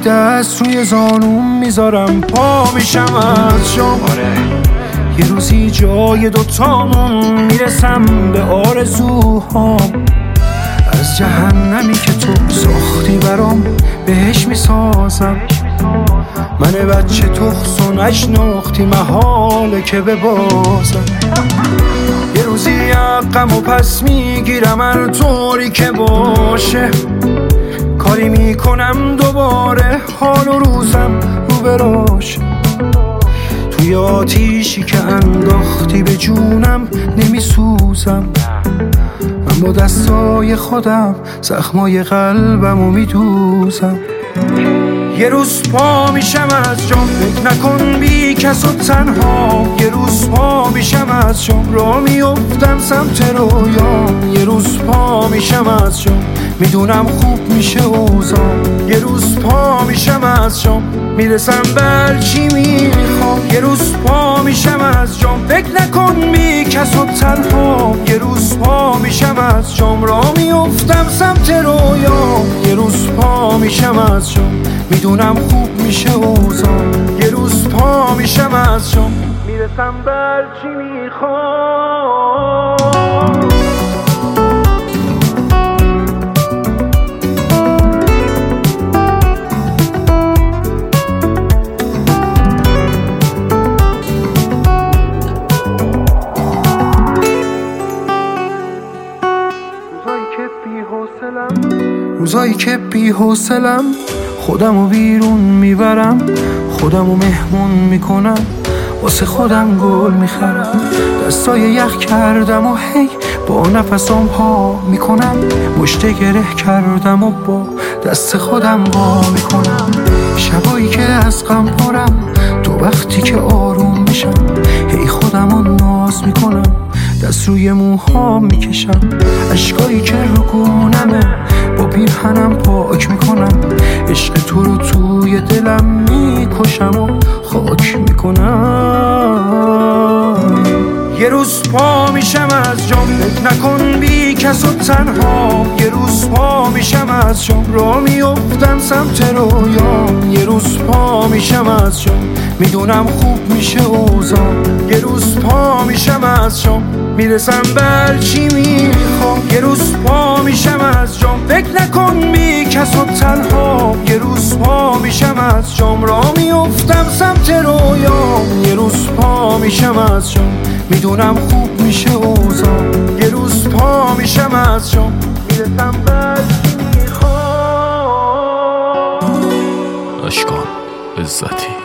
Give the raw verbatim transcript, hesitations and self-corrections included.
دست روی زانوم میذارم، پا میشم از جام. یه روزی جای دوتامون میرسم به آرزوهام. از جهنمی که تو ساختی برام بهش میسازم. من بچه تخص و نشناختی، محاله که ببازم. یه روزی حقم و پس میگیرم هر طوری که باشه. کاری میکنم دوباره حال و روزم رو براشه. توی آتیشی که انداختی به جونم نمیسوزم. من با دستای خودم زخمای قلبمو میدوزم. یه روز پا میشم از جام، فکر نکن بی کس و تنها. یه روز پا میشم از جام، را میافتم سمت رویام. یه روز پا میشم از جام، میدونم خوب میشه اوضاع. یه روز پا میشم از جام، میرسم بر چی میخوام. یه روز پا میشم از جام، فکر نکن بی کس و تنها. یه روز پا میشم از جام، را میافتم سمت رویام. یه روز پا میشم از جام، میدونم خوب میشه اوضاع. یه روز پا میشم از جام، میرسم بر چی میخوام. روزایی که بی حوصلم، خودمو بیرون میبرم. خودمو مهمون میکنم، واسه خودم گل میخرم. دستای یخ کردم و هی با نفسم پا میکنم. مشت گره کردم و با دست خودم با میکنم. شبایی که از غم پرم، تو وقتی که آروم میشم، هی خودمو ناز میکنم. دست روی موهام میکشم، اشکایی که رو گونمه با پیرهنم پاک میکنم. عشق تو رو توی دلم میکشم و خاک میکنم. یه روز پا میشم از جام، فکر نکن بی کس و تنها. یه روز پا میشم از جام، را میافتم سمت رویام. یه روز پا میشم از جام، میدونم خوب میشه اوضاع. یه روز پا میشم از جام، میرسم بر چی میخوام. یه روز پا میشم از جام، فکر نکن بی کس و تنها. یه روز پا میشم از جام، را میافتم سمت رویام. یه روز پا میشم از جام، میدونم خوب میشه اوضاع. یه روز پا میشم از جام، میرسم بر چی میخوام. اشکان عزتی.